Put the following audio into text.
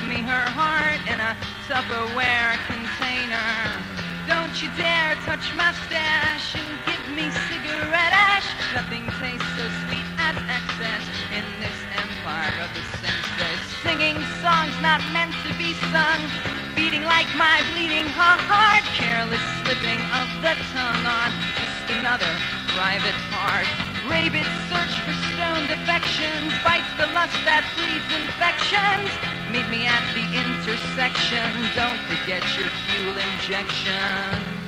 me her heart in a Tupperware container. Don't you dare touch my stash and give me cigarette ash. Nothing tastes so sweet as excess in this empire of the senseless. Singing songs not meant to be sung, beating like my bleeding heart. Careless slipping of the tongue on just another private part. Rabid search for stoned affections, bites the lust that breeds infections. Meet me at the intersection, don't forget your fuel injection.